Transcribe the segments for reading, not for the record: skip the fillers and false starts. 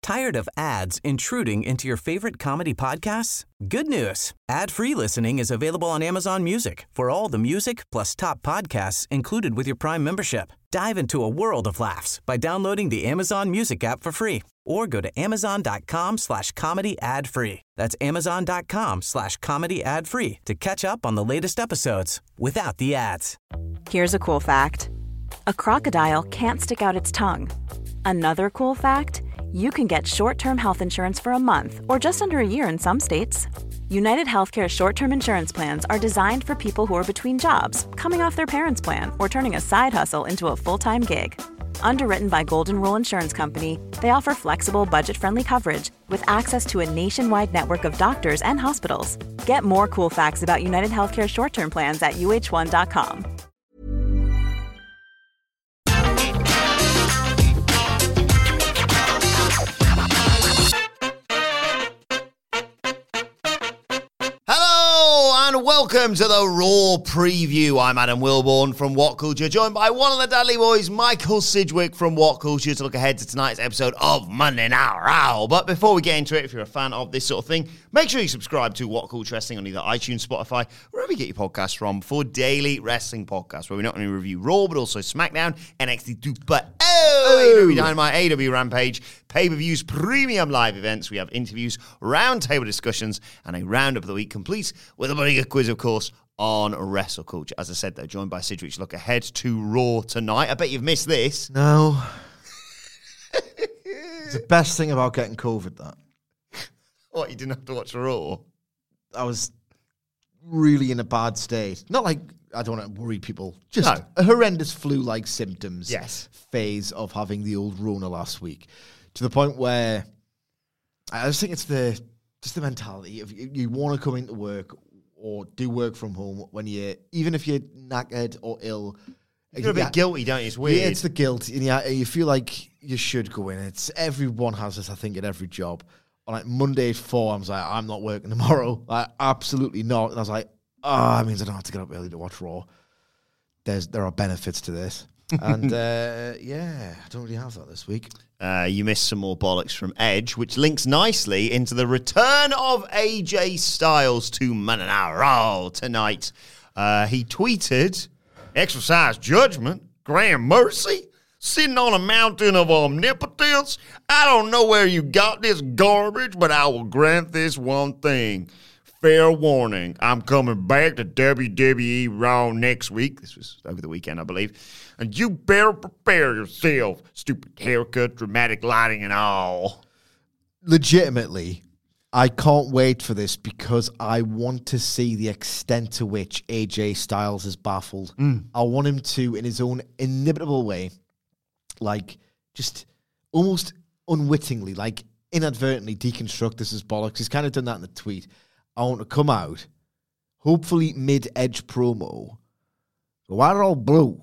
Tired of ads intruding into your favorite comedy podcasts? Good news. Ad-free listening is available on Amazon Music for all the music plus top podcasts included with your Prime membership. Dive into a world of laughs by downloading the Amazon Music app for free or go to amazon.com/comedy ad-free. That's amazon.com/comedy ad-free to catch up on the latest episodes without the ads. Here's a cool fact. A crocodile can't stick out its tongue. Another cool fact, you can get short-term health insurance for a month or just under a year in some states. United Healthcare short-term insurance plans are designed for people who are between jobs, coming off their parents' plan, or turning a side hustle into a full-time gig. Underwritten by Golden Rule Insurance Company, they offer flexible, budget-friendly coverage with access to a nationwide network of doctors and hospitals. Get more cool facts about United Healthcare short-term plans at uh1.com. And welcome to the Raw Preview. I'm Adam Wilborn from What Culture, joined by one of the Dudley Boys, Michael Sidgwick from What Culture, to look ahead to tonight's episode of Monday Night Raw. But before we get into it, if you're a fan of this sort of thing, make sure you subscribe to What Culture Wrestling on either iTunes, Spotify, wherever you get your podcasts from, for daily wrestling podcasts, where we not only review Raw, but also SmackDown, NXT 2.0, AEW Dynamite, AEW Rampage, pay-per-views, premium live events. We have interviews, roundtable discussions, and a roundup of the week, complete with a bigger quiz, of course, on Wrestle Culture. As I said, though, joined by Sidgwick to look ahead to Raw tonight. I bet you've missed this. No. It's the best thing about getting COVID, that. What, you didn't have to watch Raw? I was really in a bad state. Not like, I don't want to worry people. Just a horrendous flu-like symptoms phase of having the old Rona last week. To the point where I just think it's the mentality. If you want to come into work or do work from home when even if you're knackered or ill, you're a bit guilty, don't you? It's weird. Yeah, it's the guilt. And you feel like you should go in. Everyone has this, I think, at every job. On like Monday at 4, I was like, I'm not working tomorrow. Like, absolutely not. And I was like, that means I don't have to get up early to watch Raw. There are benefits to this. And I don't really have that this week. You missed some more bollocks from Edge, which links nicely into the return of AJ Styles to Monday Night Raw tonight. He tweeted, "Exercise judgment, grant mercy, sitting on a mountain of omnipotence. I don't know where you got this garbage, but I will grant this one thing. Fair warning, I'm coming back to WWE Raw next week." This was over the weekend, I believe. "And you better prepare yourself. Stupid haircut, dramatic lighting and all." Legitimately, I can't wait for this because I want to see the extent to which AJ Styles is baffled. I want him to, in his own inimitable way, like, just almost unwittingly, like, inadvertently deconstruct this as bollocks. He's kind of done that in the tweet. I want to come out, hopefully mid-Edge promo. Why are all blue?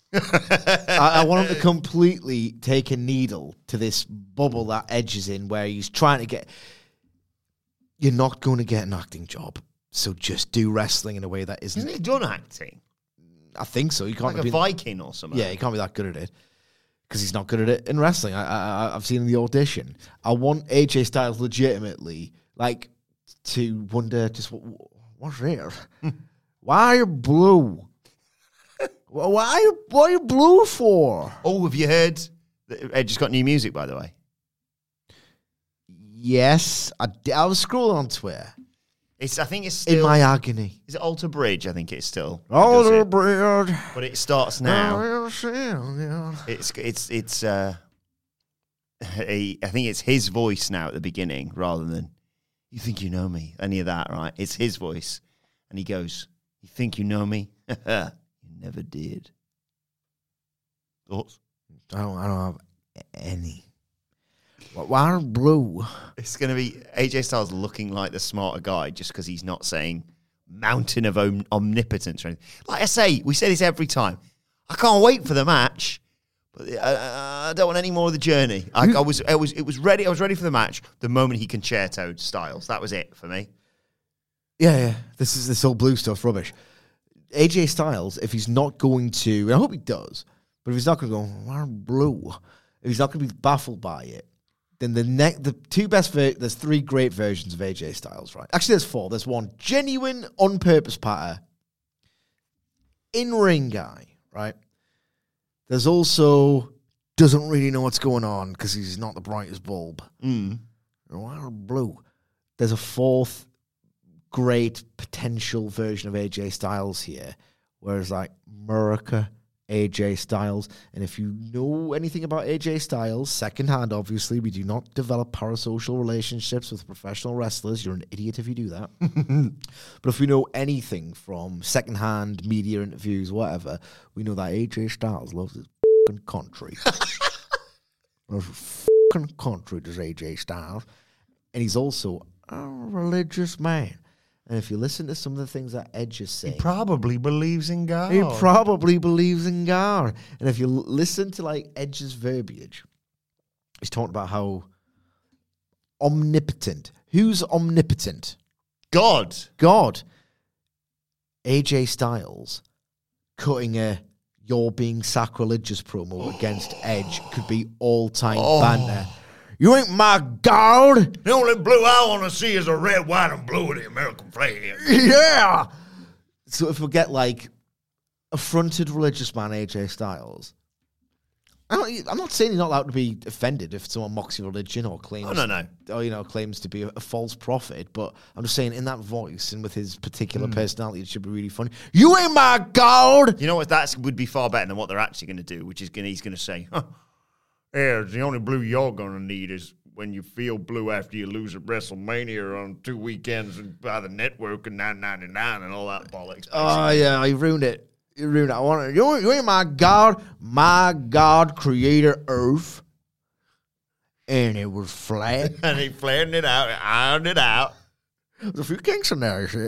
I want him to completely take a needle to this bubble that Edge is in, where he's trying to get... You're not going to get an acting job, so just do wrestling in a way that isn't... Hasn't he done acting? I think so. You can't like a Viking or something. Yeah, he can't be that good at it, because he's not good at it in wrestling. I've seen the audition. I want AJ Styles legitimately, like, to wonder just what's there? Why are you blue? Why are you blue for? Oh, have you heard that Edge has got new music, by the way? Yes, I was scrolling on Twitter. I think it's still... In my agony. Is it Alter Bridge? I think it's still. Alter Bridge. But it starts now. I think it's his voice now at the beginning, rather than, "You think you know me?" Any of that, right? It's his voice. And he goes, "You think you know me? You never did." Thoughts? I don't have any. Why are blue? It's going to be AJ Styles looking like the smarter guy just because he's not saying mountain of omnipotence or anything. Like I say, we say this every time. I can't wait for the match, but I don't want any more of the journey. I was ready. I was ready for the match the moment he concertoed Styles. That was it for me. Yeah. This whole blue stuff rubbish. AJ Styles, if he's not going to, and I hope he does, but if he's not going to go, "Why blue?" If he's not going to be baffled by it, then the two best there's three great versions of AJ Styles, right? Actually, there's four. There's one genuine on purpose patter, in ring guy, right? There's also doesn't really know what's going on because he's not the brightest bulb. Blue. There's a fourth great potential version of AJ Styles here, whereas like America, AJ Styles. And if you know anything about AJ Styles, secondhand, obviously, we do not develop parasocial relationships with professional wrestlers. You're an idiot if you do that. But if we know anything from secondhand media interviews, whatever, we know that AJ Styles loves his fucking country. Loves his fucking country, does AJ Styles. And he's also a religious man. And if you listen to some of the things that Edge is saying, he probably believes in God. He probably believes in God. And if you listen to like Edge's verbiage, he's talking about how omnipotent. Who's omnipotent? God. AJ Styles cutting a "you're being sacrilegious" promo against Edge could be all-time banter. You ain't my God. The only blue I want to see is a red, white, and blue of the American flag. Yeah. So if we get like affronted religious man AJ Styles, I'm not saying you're not allowed to be offended if someone mocks your religion or claims, or claims to be a false prophet. But I'm just saying, in that voice and with his particular personality, it should be really funny. You ain't my God. You know what? That would be far better than what they're actually going to do, which is he's going to say, "Yeah, the only blue you're going to need is when you feel blue after you lose at WrestleMania on 2 weekends by the network and $9.99 and all that bollocks." Oh yeah, you ruined it. You ruined it. You ain't my God created Earth, and it was flat, and he flattened it out, ironed it out. There's a few kinks in there, see?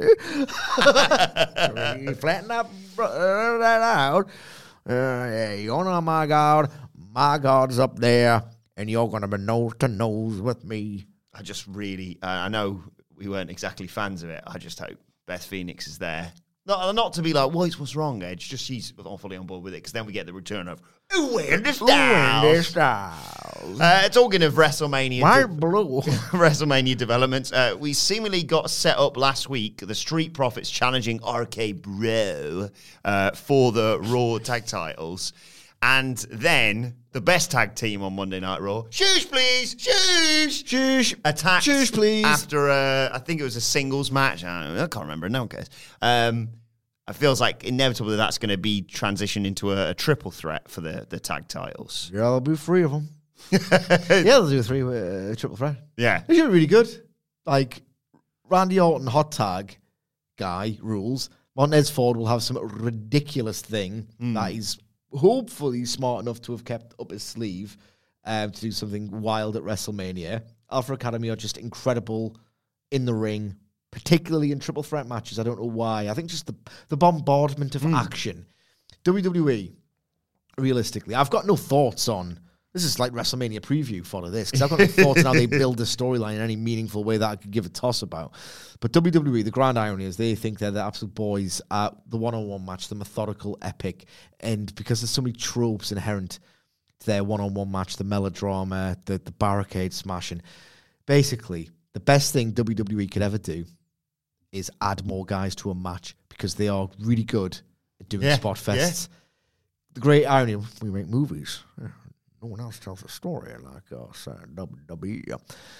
He flattened that out. You're not my God. My God's up there, and you're going to be nose to nose with me. I just really, I know we weren't exactly fans of it. I just hope Beth Phoenix is there. Not to be like, what's wrong, Edge? Just she's fully on board with it, because then we get the return of, Wendy Styles. Talking of WrestleMania. WrestleMania developments, we seemingly got set up last week, the Street Profits challenging RK Bro for the Raw tag titles. And then the best tag team on Monday Night Raw, shush please, shush, attacked shush please, after I think it was a singles match. I can't remember. No one cares. It feels like inevitably that's going to be transitioned into a triple threat for the tag titles. Yeah, there'll be 3 of them. They'll do 3 triple threat. Yeah, it's really good. Like Randy Orton hot tag guy rules. Montez Ford will have some ridiculous thing that he's hopefully smart enough to have kept up his sleeve to do something wild at WrestleMania. Alpha Academy are just incredible in the ring, particularly in triple threat matches. I don't know why. I think just the bombardment of action. WWE, realistically, I've got no thoughts on... This is like WrestleMania preview for this, because I've got no thoughts on how they build the storyline in any meaningful way that I could give a toss about. But WWE, the grand irony is they think they're the absolute boys at the one-on-one match, the methodical epic, and because there's so many tropes inherent to their one-on-one match, the melodrama, the barricade smashing. Basically, the best thing WWE could ever do is add more guys to a match, because they are really good at doing spot fests. Yeah. The great irony, we make movies. No one else tells a story like us at WWE.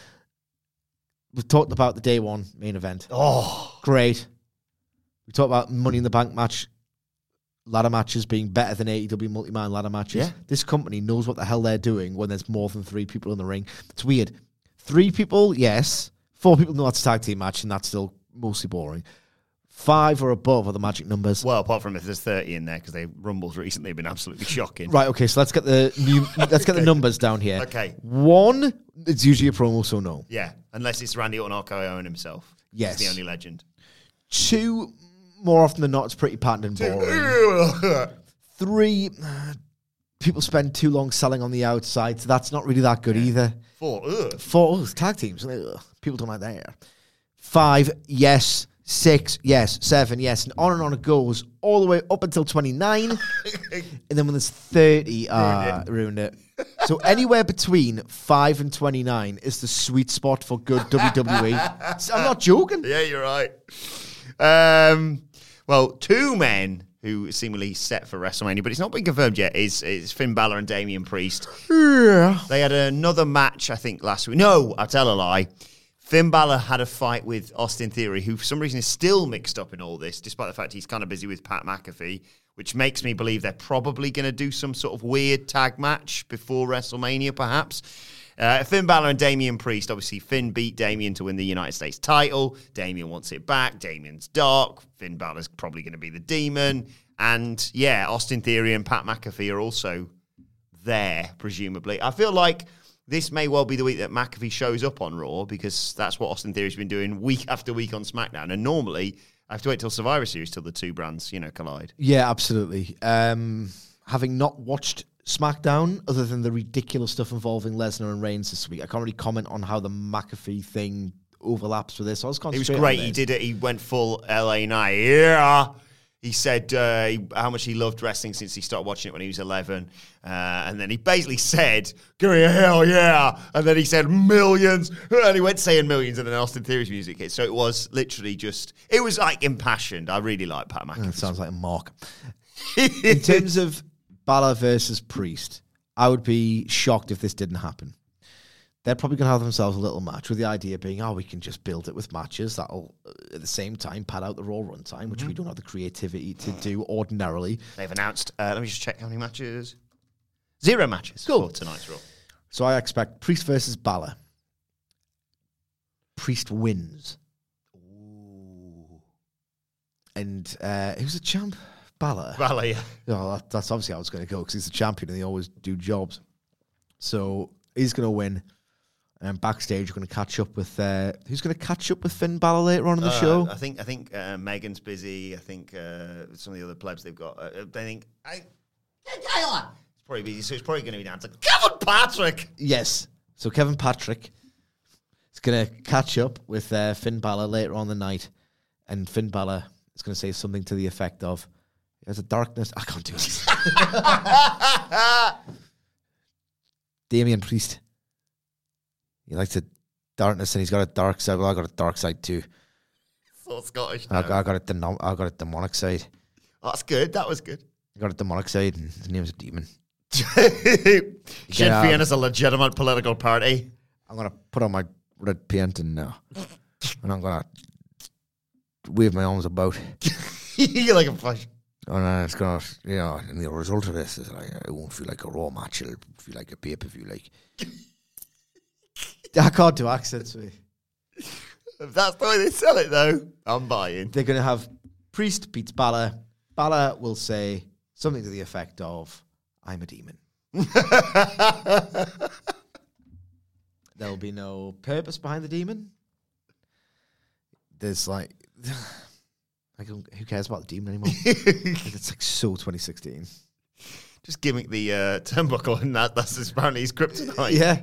We've talked about the day one main event. Oh, great. We talked about Money in the Bank match, ladder matches being better than AEW multi-man ladder matches. Yeah. This company knows what the hell they're doing when there's more than 3 people in the ring. It's weird. 3 people, yes. 4 people know that's a tag team match, and that's still mostly boring. 5 or above are the magic numbers. Well, apart from if there's 30 in there, because they Rumbles recently have been absolutely shocking. Right, okay, so let's get the numbers down here. Okay. 1, it's usually a promo, so no. Yeah, unless it's Randy Orton or Owen himself. Yes. He's the only legend. 2, more often than not, it's pretty patterned and boring. 3, people spend too long selling on the outside, so that's not really that good either. 4, it's tag teams. People don't like that. 5, yes. 6, yes. 7, yes. And on it goes all the way up until 29. And then when there's 30, ruined it. So anywhere between 5 and 29 is the sweet spot for good WWE. I'm not joking. Yeah, you're right. Well, two men who seemingly set for WrestleMania, but it's not been confirmed yet, is Finn Balor and Damian Priest. Yeah. They had another match, I think, last week. No, I'll tell a lie. Finn Balor had a fight with Austin Theory, who for some reason is still mixed up in all this, despite the fact he's kind of busy with Pat McAfee, which makes me believe they're probably going to do some sort of weird tag match before WrestleMania, perhaps. Finn Balor and Damian Priest. Obviously, Finn beat Damian to win the United States title. Damian wants it back. Damian's dark. Finn Balor's probably going to be the demon. And, yeah, Austin Theory and Pat McAfee are also there, presumably. I feel like this may well be the week that McAfee shows up on Raw, because that's what Austin Theory's been doing week after week on SmackDown. And normally, I have to wait till Survivor Series till the two brands, collide. Yeah, absolutely. Having not watched SmackDown, other than the ridiculous stuff involving Lesnar and Reigns this week, I can't really comment on how the McAfee thing overlaps with this. So I was It was great. He did it. He went full LA Knight. Yeah. He said how much he loved wrestling since he started watching it when he was 11. And then he basically said, give me a hell yeah. And then he said millions. And he went saying millions, and then Austin Theory's music hit. So it was literally it was like impassioned. I really like Pat McAfee. It sounds like a mark. In terms of Balor versus Priest, I would be shocked if this didn't happen. They're probably going to have themselves a little match, with the idea being, we can just build it with matches that'll, at the same time, pad out the Raw runtime, which we don't have the creativity to do ordinarily. They've announced, let me just check how many matches. 0 matches for tonight's Raw. So I expect Priest versus Balor. Priest wins. Ooh. And who's the champ? Balor. Balor, yeah. Oh, that's obviously how it's going to go, because he's the champion and they always do jobs. So he's going to win. And backstage, we're going to catch up with... who's going to catch up with Finn Balor later on in the show? I think Megan's busy. I think some of the other plebs they've got... they think... Kayla! It's probably busy, so it's probably going to be down to Kevin Patrick! Yes. So Kevin Patrick is going to catch up with Finn Balor later on the night. And Finn Balor is going to say something to the effect of, there's a darkness... I can't do it. Damian Priest. He likes the darkness, and he's got a dark side. Well, I got a dark side too. So Scottish. I got a demonic side. Oh, that's good. That was good. I got a demonic side, and his name's a demon. Sinn Féin is a legitimate political party. I'm gonna put on my red paint and I'm gonna wave my arms about. You're like a flash. And it's gonna, and the result of this is like, it won't feel like a Raw match. It'll feel like a pay-per-view. Like, I can't do accents. If that's the way they sell it, though, I'm buying. They're gonna have Priest beats Balor. Balor will say something to the effect of, "I'm a demon." There'll be no purpose behind the demon. There's who cares about the demon anymore? It's like so 2016. Just gimmick the turnbuckle, and that's apparently his kryptonite. Yeah.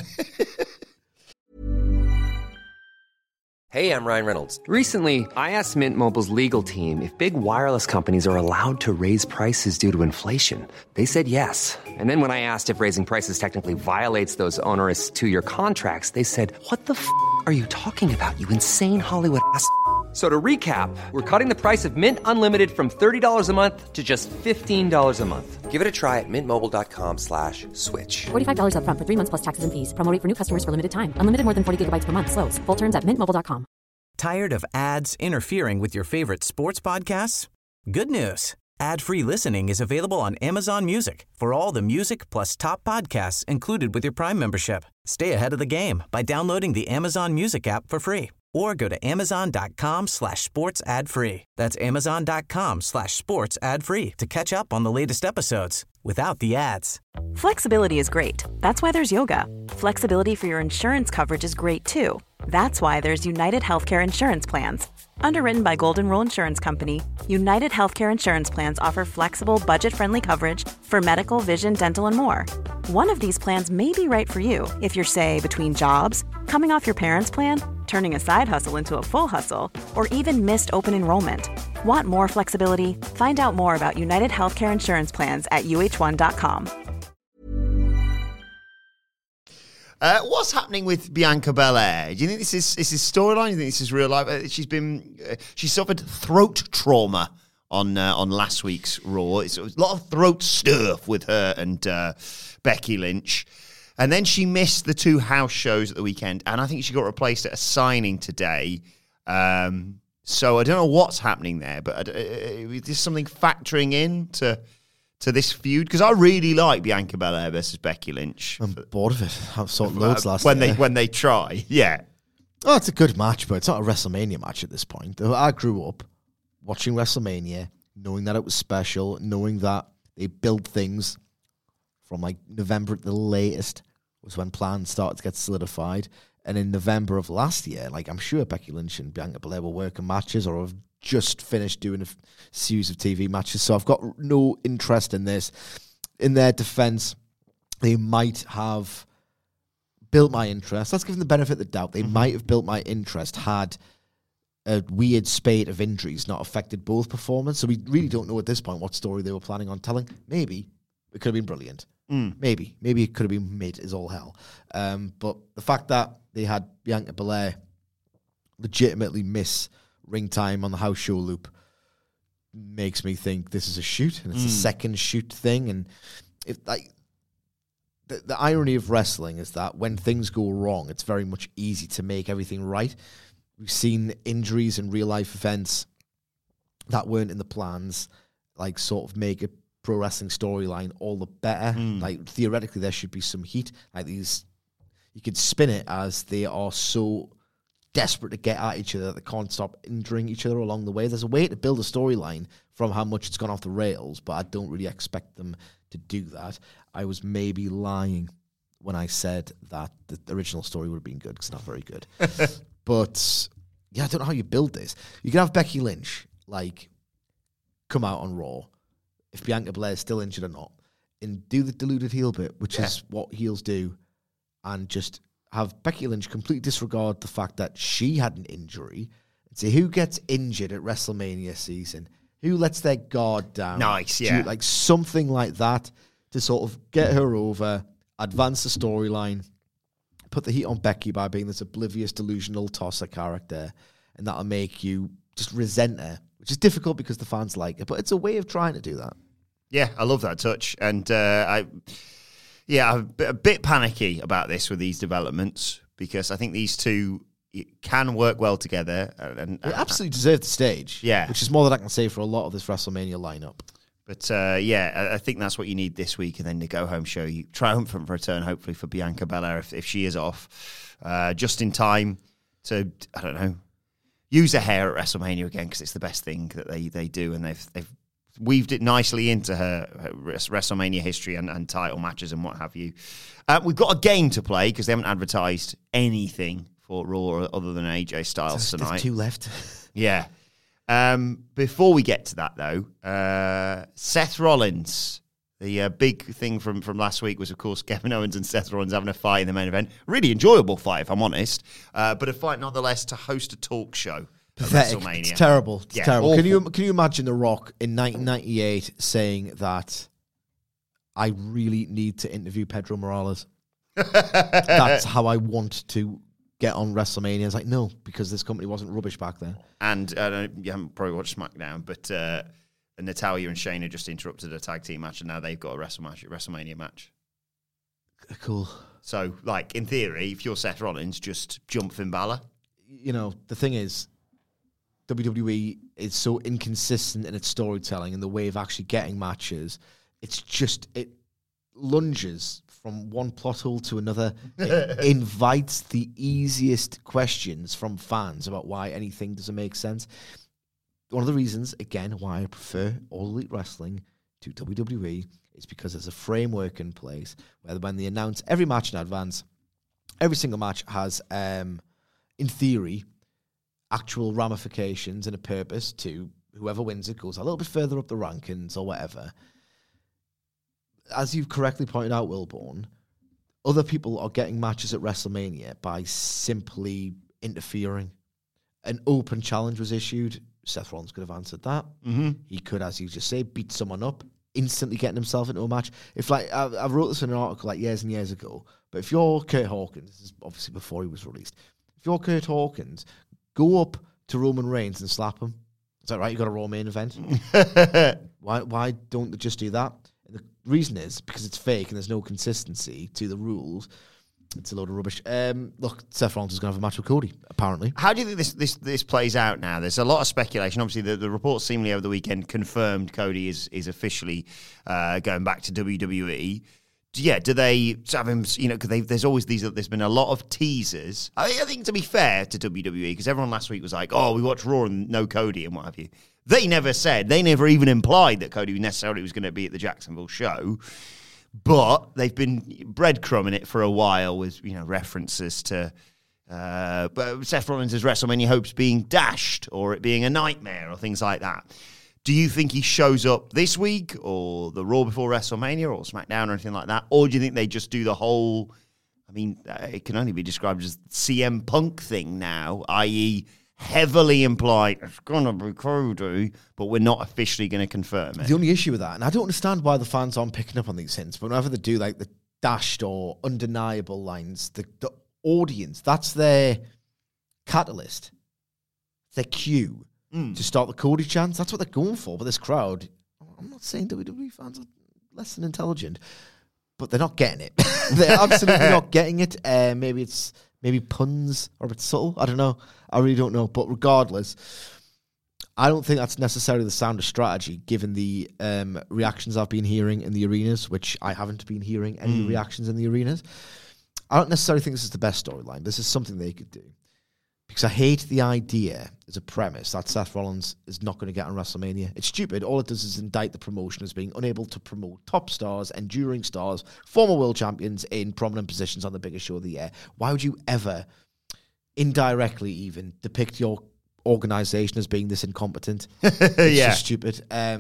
Hey, I'm Ryan Reynolds. Recently, I asked Mint Mobile's legal team if big wireless companies are allowed to raise prices due to inflation. They said yes. And then when I asked if raising prices technically violates those onerous 2-year contracts, they said, "What the f*** are you talking about, you insane Hollywood ass?" So to recap, we're cutting the price of Mint Unlimited from $30 a month to just $15 a month. Give it a try at mintmobile.com/switch. $45 up front for 3 months plus taxes and fees. Promo rate for new customers for limited time. Unlimited more than 40 gigabytes per month. Slows full terms at mintmobile.com. Tired of ads interfering with your favorite sports podcasts? Good news. Ad-free listening is available on Amazon Music for all the music plus top podcasts included with your Prime membership. Stay ahead of the game by downloading the Amazon Music app for free. Or go to amazon.com/sports ad free. That's amazon.com/sports ad free to catch up on the latest episodes without the ads. Flexibility is great. That's why there's yoga. Flexibility for your insurance coverage is great too. That's why there's United Healthcare Insurance Plans. Underwritten by Golden Rule Insurance Company, United Healthcare Insurance Plans offer flexible, budget-friendly coverage for medical, vision, dental, and more. One of these plans may be right for you if you're, say, between jobs, coming off your parents' plan, turning a side hustle into a full hustle, or even missed open enrollment. Want more flexibility? Find out more about United Healthcare Insurance Plans at UH1.com. What's happening with Bianca Belair? Do you think this is storyline? Do you think this is real life? She suffered throat trauma on last week's Raw. It's a lot of throat stuff with her and Becky Lynch. And then she missed the 2 house shows at the weekend, and I think she got replaced at a signing today. So I don't know what's happening there, but is this something factoring in to this feud? Because I really like Bianca Belair versus Becky Lynch. I'm bored of it. I've saw loads last year. When they try, yeah. Oh, it's a good match, but it's not a WrestleMania match at this point. I grew up watching WrestleMania, knowing that it was special, knowing that they built things from like November at the latest was when plans started to get solidified. And in November of last year, like I'm sure Becky Lynch and Bianca Belair were working matches or have just finished doing a series of TV matches. So I've got no interest in this. In their defense, they might have built my interest. Let's give them the benefit of the doubt. They might have built my interest had a weird spate of injuries not affected both performance. So we really don't know at this point what story they were planning on telling. Maybe it could have been brilliant. Maybe it could have been mid as all hell. But the fact that they had Bianca Belair legitimately miss ring time on the house show loop makes me think this is a shoot, and it's a second shoot thing. And if like the irony of wrestling is that when things go wrong, it's very much easy to make everything right. We've seen injuries in real life events that weren't in the plans, like sort of make a pro wrestling storyline all the better. Like theoretically, there should be some heat. Like these, you could spin it as they are so desperate to get at each other that they can't stop injuring each other along the way. There's a way to build a storyline from how much it's gone off the rails, but I don't really expect them to do that. I was maybe lying when I said that the original story would have been good, because it's not very good. But yeah, I don't know how you build this. You can have Becky Lynch like come out on Raw, if Bianca Belair is still injured or not, and do the deluded heel bit, which is what heels do, and just have Becky Lynch completely disregard the fact that she had an injury, and say who gets injured at WrestleMania season, who lets their guard down. Nice, yeah. Like something like that to sort of get her over, advance the storyline, put the heat on Becky by being this oblivious, delusional tosser character, and that'll make you just resent her, which is difficult because the fans like it, but it's a way of trying to do that. Yeah, I love that touch. And I'm a bit panicky about this with these developments, because I think these two can work well together. And they absolutely deserve the stage. Yeah. Which is more than I can say for a lot of this WrestleMania lineup. But I think that's what you need this week. And then the go-home show, you triumphant return, hopefully, for Bianca Belair if she is off. Just in time to, I don't know, use her hair at WrestleMania again, because it's the best thing that they do. And they've weaved it nicely into her WrestleMania history and title matches and what have you. We've got a game to play, because they haven't advertised anything for Raw other than AJ Styles tonight. There's 2 left. Yeah. Before we get to that, though, Seth Rollins. The big thing from last week was, of course, Kevin Owens and Seth Rollins having a fight in the main event. Really enjoyable fight, if I'm honest. But a fight, nonetheless, to host a talk show. Pathetic. WrestleMania. It's terrible. It's terrible. Awful. Can you imagine The Rock in 1998 saying that I really need to interview Pedro Morales? That's how I want to get on WrestleMania. It's like, no, because this company wasn't rubbish back then. And you haven't probably watched SmackDown, but Natalya and Shayna just interrupted a tag team match, and now they've got a WrestleMania match. Cool. So, like, in theory, if you're Seth Rollins, just jump Finn Balor. You know, the thing is, WWE is so inconsistent in its storytelling and the way of actually getting matches. It lunges from one plot hole to another. It invites the easiest questions from fans about why anything doesn't make sense. One of the reasons, again, why I prefer All Elite Wrestling to WWE is because there's a framework in place where when they announce every match in advance, every single match has, in theory, actual ramifications and a purpose to whoever wins it goes a little bit further up the rankings or whatever. As you've correctly pointed out, Wilborn, other people are getting matches at WrestleMania by simply interfering. An open challenge was issued. Seth Rollins could have answered that. Mm-hmm. He could, as you just say, beat someone up, instantly getting himself into a match. If I wrote this in an article years and years ago, but if you're Kurt Hawkins, this is obviously before he was released, if you're Kurt Hawkins, go up to Roman Reigns and slap him. Is that right? You got a Raw main event. Why don't they just do that? And the reason is because it's fake and there's no consistency to the rules. It's a load of rubbish. Look, Seth Rollins is going to have a match with Cody, apparently. How do you think this plays out now? There's a lot of speculation. Obviously, the reports seemingly over the weekend confirmed Cody is officially going back to WWE. Yeah, do they have him? Because there's always there's been a lot of teasers. I think to be fair to WWE, because everyone last week was like, "Oh, we watched Raw and no Cody and what have you." They never even implied that Cody necessarily was going to be at the Jacksonville show. But they've been breadcrumbing it for a while with references to Seth Rollins' WrestleMania hopes being dashed or it being a nightmare or things like that. Do you think he shows up this week or the Raw before WrestleMania or SmackDown or anything like that? Or do you think they just do the whole, it can only be described as CM Punk thing now, i.e. heavily implied it's going to be Cody, but we're not officially going to confirm it. The only issue with that, and I don't understand why the fans aren't picking up on these hints, but whenever they do the dashed or undeniable lines, the audience, that's their catalyst, their cue to start the Cody chants. That's what they're going for. But this crowd, I'm not saying WWE fans are less than intelligent, but they're not getting it. They're absolutely not getting it. Maybe puns or a bit subtle. I don't know. I really don't know. But regardless, I don't think that's necessarily the sound strategy, given the reactions I've been hearing in the arenas, which I haven't been hearing any reactions in the arenas. I don't necessarily think this is the best storyline. This is something they could do. Because I hate the idea as a premise that Seth Rollins is not going to get on WrestleMania. It's stupid. All it does is indict the promotion as being unable to promote top stars, enduring stars, former world champions in prominent positions on the biggest show of the year. Why would you ever, indirectly even, depict your organization as being this incompetent? It's just stupid.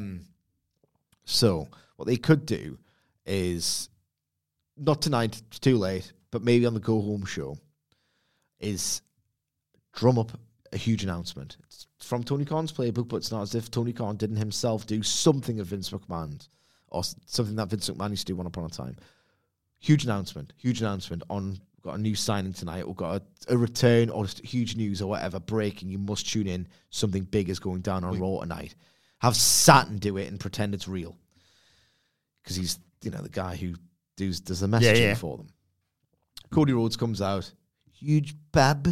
So what they could do is, not tonight, it's too late, but maybe on the go-home show, is drum up a huge announcement. It's from Tony Khan's playbook, but it's not as if Tony Khan didn't himself do something of Vince McMahon's, or something that Vince McMahon used to do once upon a time. Huge announcement on, we've got a new signing tonight, we've got a return, or huge news or whatever, breaking, you must tune in, something big is going down on Raw tonight. Have Saturn do it and pretend it's real. Because he's, the guy who does the messaging for them. Cody Rhodes comes out, huge bab,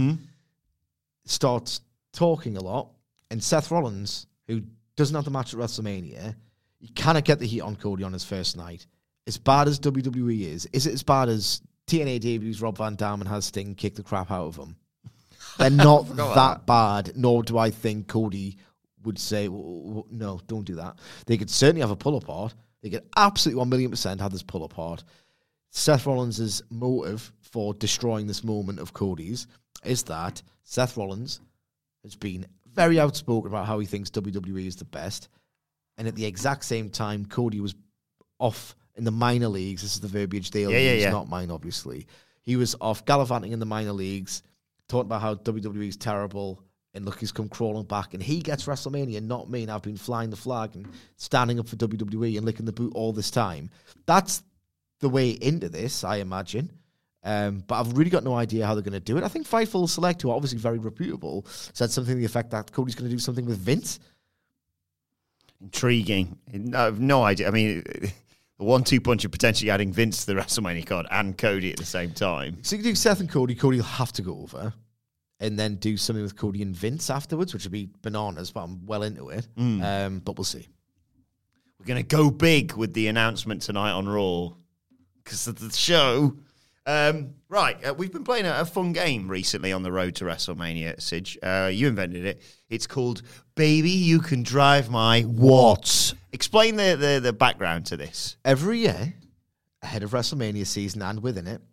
starts talking a lot, and Seth Rollins, who doesn't have the match at WrestleMania, he cannot get the heat on Cody on his first night. As bad as WWE is it as bad as TNA debuts Rob Van Dam and has Sting kick the crap out of him? They're not that bad, nor do I think Cody would say, no, don't do that. They could certainly have a pull-apart. They could absolutely 1,000,000% have this pull-apart. Seth Rollins' motive for destroying this moment of Cody's is that Seth Rollins has been very outspoken about how he thinks WWE is the best, and at the exact same time, Cody was off in the minor leagues. This is the verbiage they'll use, not mine, obviously. He was off gallivanting in the minor leagues, talking about how WWE is terrible, and look, he's come crawling back, and he gets WrestleMania, not me, and I've been flying the flag and standing up for WWE and licking the boot all this time. That's the way into this, I imagine. But I've really got no idea how they're going to do it. I think Fightful Select, who are obviously very reputable, said something to the effect that Cody's going to do something with Vince. Intriguing. I have no idea. I mean, the 1-2 punch of potentially adding Vince to the WrestleMania card and Cody at the same time. So you can do Seth and Cody. Cody will have to go over. And then do something with Cody and Vince afterwards, which would be bananas, but I'm well into it. But we'll see. We're going to go big with the announcement tonight on Raw because of the show. We've been playing a fun game recently on the road to WrestleMania, Sidge. You invented it. It's called Baby You Can Drive My What? Explain the background to this. Every year, ahead of WrestleMania season and within it,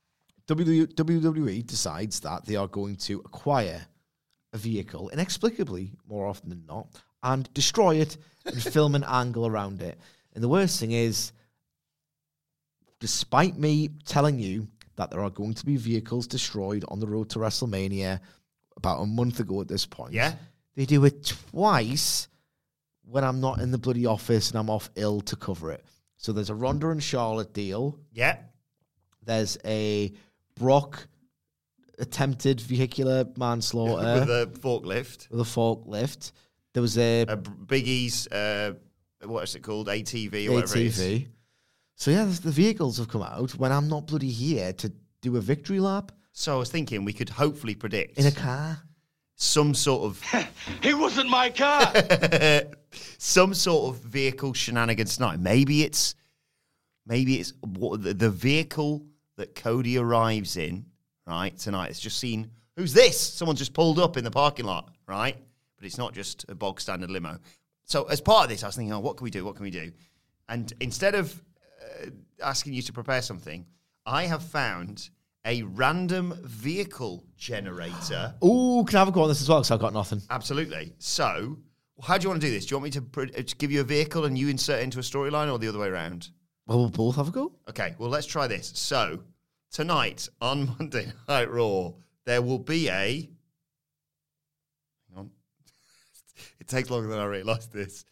WWE decides that they are going to acquire a vehicle, inexplicably, more often than not, and destroy it and film an angle around it. And the worst thing is, despite me telling you that there are going to be vehicles destroyed on the road to WrestleMania about a month ago at this point. Yeah. They do it twice when I'm not in the bloody office and I'm off ill to cover it. So there's a Ronda and Charlotte deal. Yeah. There's a Brock attempted vehicular manslaughter. With a forklift. With a forklift. There was a Big E's, what is it called? ATV or whatever it is. So yeah, the vehicles have come out when I'm not bloody here to do a victory lap. So I was thinking we could hopefully predict. In a car? Some sort of... It wasn't my car! Some sort of vehicle shenanigans tonight. Maybe it's the vehicle that Cody arrives in, right, tonight. It's just seen, who's this? Someone's just pulled up in the parking lot, right? But it's not just a bog standard limo. So as part of this, I was thinking, what can we do? What can we do? And instead of asking you to prepare something, I have found a random vehicle generator. Ooh, can I have a go on this as well? Because I've got nothing. Absolutely. So, how do you want to do this? Do you want me to give you a vehicle and you insert it into a storyline, or the other way around? Well, we'll both have a go. Okay, well, let's try this. So, tonight on Monday Night Raw, there will be a... Hang on. It takes longer than I realised this.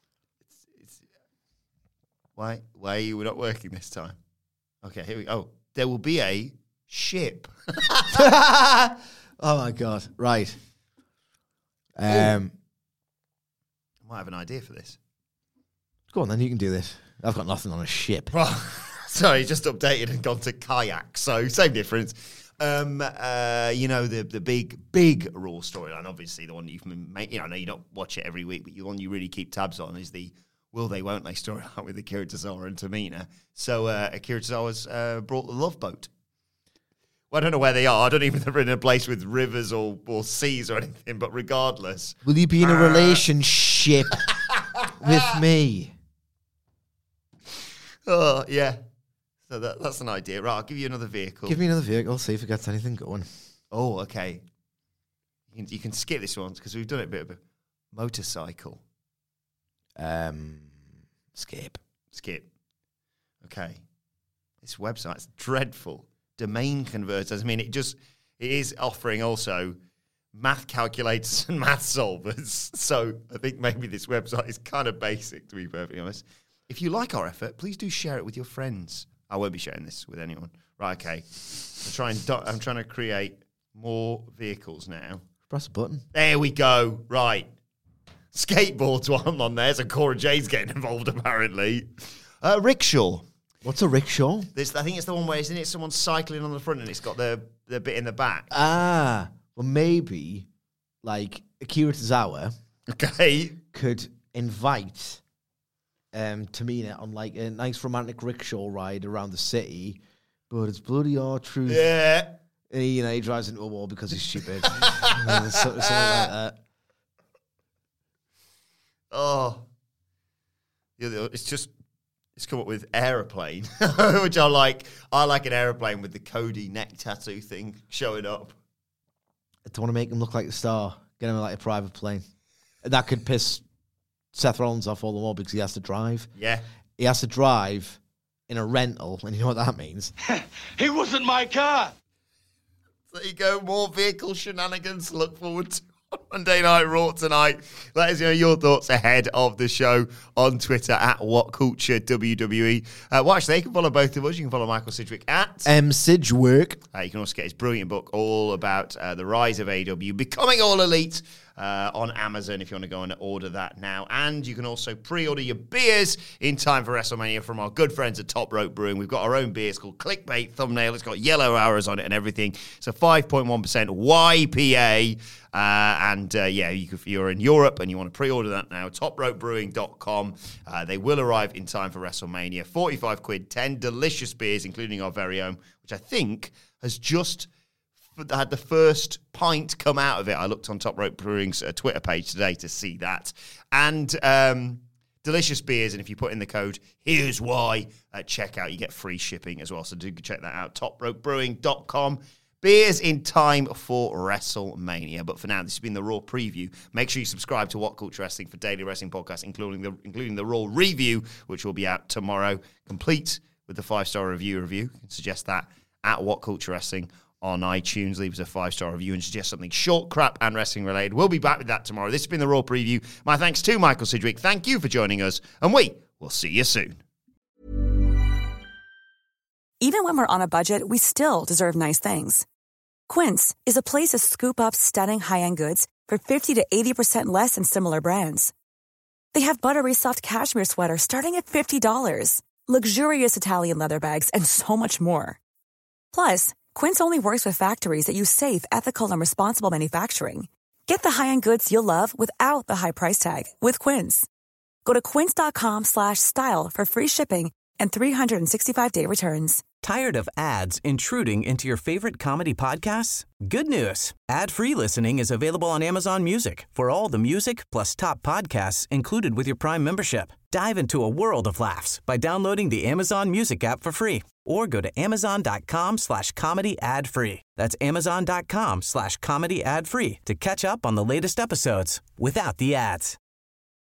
Why are you not working this time? Okay, here we go. Oh, there will be a ship. Oh, my God. Right. I might have an idea for this. Go on, then. You can do this. I've got nothing on a ship. Sorry, just updated and gone to kayak. So, same difference. The big Raw storyline, obviously, the one you've been making, I know you don't watch it every week, but the one you really keep tabs on is the will they, won't they storyline with Akira Tozawa and Tamina. So Akira Tozawa's brought the Love Boat. Well, I don't know where they are. I don't even know if they're in a place with rivers or seas or anything, but regardless. Will you be in a relationship with me? Oh, yeah. So that's an idea. Right, I'll give you another vehicle. Give me another vehicle, see if it gets anything going. Oh, okay. You can skip this one because we've done it a bit of a motorcycle. Skip. Okay. This website's dreadful. Domain converters. I mean, it is offering also math calculators and math solvers. So I think maybe this website is kind of basic, to be perfectly honest. If you like our effort, please do share it with your friends. I won't be sharing this with anyone. Right, okay. I'm trying to create more vehicles now. Press a button. There we go. Right. Skateboards one on there, so Cora Jay's getting involved, apparently. Rickshaw. What's a rickshaw? I think it's the one where, isn't it, someone cycling on the front and it's got the bit in the back? Ah. Well, maybe, like, Akira Tozawa could invite Tamina on, like, a nice romantic rickshaw ride around the city, but it's bloody R-Truth. Yeah. And he drives into a wall because he's stupid. Something like that. Oh. It's come up with aeroplane, which I like. I like an aeroplane with the Cody neck tattoo thing showing up. I don't want to make him look like a star. Get him like a private plane. That could piss Seth Rollins off all the more because he has to drive. Yeah. He has to drive in a rental, and you know what that means? It wasn't my car. There you go. More vehicle shenanigans to look forward to on Monday Night Raw tonight. Let us know your thoughts ahead of the show on Twitter at WhatCultureWWE. Well, actually, you can follow both of us. You can follow Michael Sidgwick at Sidgwick. You can also get his brilliant book all about the rise of AEW, Becoming All Elite, on Amazon if you want to go and order that now. And you can also pre-order your beers in time for WrestleMania from our good friends at Top Rope Brewing. We've got our own beer. It's called Clickbait Thumbnail. It's got yellow arrows on it and everything. It's a 5.1% YPA. If you're in Europe and you want to pre-order that now, topropebrewing.com. They will arrive in time for WrestleMania. 45 quid, 10 delicious beers, including our very own, which I think has just had the first pint come out of it. I looked on Top Rope Brewing's Twitter page today to see that. And delicious beers, and if you put in the code, here's why, at checkout, you get free shipping as well. So do check that out, topropebrewing.com. Beers in time for WrestleMania. But for now, this has been the Raw preview. Make sure you subscribe to What Culture Wrestling for daily wrestling podcasts, including the Raw review, which will be out tomorrow, complete with the 5-star review. You can suggest that at What Culture Wrestling on iTunes. Leave us a 5-star review and suggest something short, crap, and wrestling related. We'll be back with that tomorrow. This has been the Raw Preview. My thanks to Michael Sidgwick. Thank you for joining us, and we will see you soon. Even when we're on a budget, we still deserve nice things. Quince is a place to scoop up stunning high-end goods for 50 to 80% less than similar brands. They have buttery soft cashmere sweaters starting at $50, luxurious Italian leather bags, and so much more. Plus, Quince only works with factories that use safe, ethical, and responsible manufacturing. Get the high-end goods you'll love without the high price tag with Quince. Go to quince.com/style for free shipping and 365-day returns. Tired of ads intruding into your favorite comedy podcasts? Good news. Ad-free listening is available on Amazon Music for all the music plus top podcasts included with your Prime membership. Dive into a world of laughs by downloading the Amazon Music app for free or go to amazon.com/comedy ad-free. That's amazon.com/comedy ad-free to catch up on the latest episodes without the ads.